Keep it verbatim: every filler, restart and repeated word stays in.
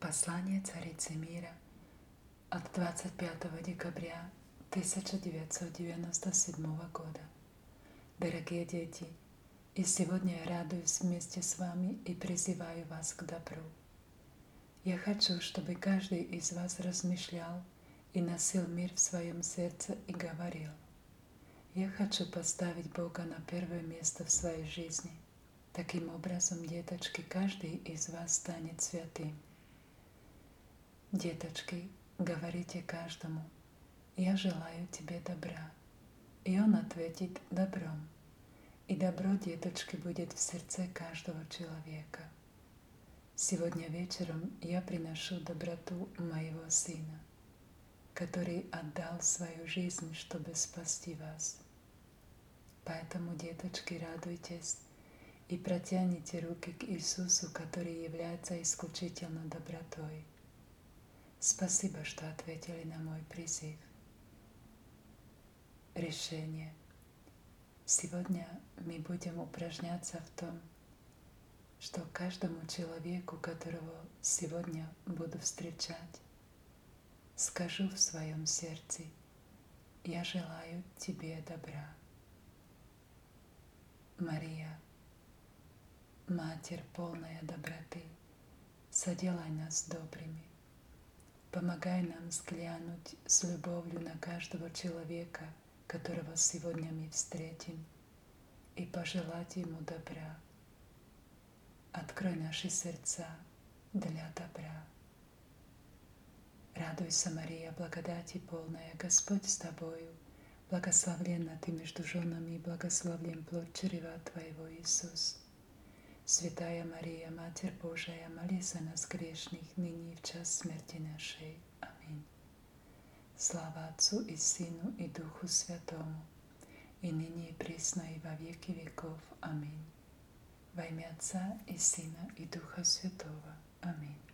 Послание царицы мира от двадцать пятого декабря тысяча девятьсот девяносто седьмого года. Дорогие дети, и сегодня я радуюсь вместе с вами и призываю вас к добру. Я хочу, чтобы каждый из вас размышлял и носил мир в своем сердце и говорил: я хочу поставить Бога на первое место в своей жизни. Таким образом, деточки, каждый из вас станет святым. Деточки, говорите каждому: я желаю тебе добра. И он ответит добром. И добро, деточки, будет в сердце каждого человека. Сегодня вечером я приношу доброту моего сына, который отдал свою жизнь, чтобы спасти вас. Поэтому, деточки, радуйтесь и протяните руки к Иисусу, который является исключительно добротой. Спасибо, что ответили на мой призыв. Решение. Сегодня мы будем упражняться в том, что каждому человеку, которого сегодня буду встречать, скажу в своем сердце: я желаю тебе добра. Мария, Матерь полная доброты, соделай нас добрыми. Помогай нам взглянуть с любовью на каждого человека, которого сегодня мы встретим, и пожелать ему добра. Открой наши сердца для добра. Радуйся, Мария, благодати полная, Господь с тобою, благословенна ты между женами, и благословен плод чрева твоего, Иисус. Святая Мария, Матерь Божия, молись за нас грешных, ныне и в час смерти нашей. Аминь. Слава Отцу и Сыну и Духу Святому, и ныне и присно и во веки веков. Аминь. Во имя Отца и Сына и Духа Святого. Аминь.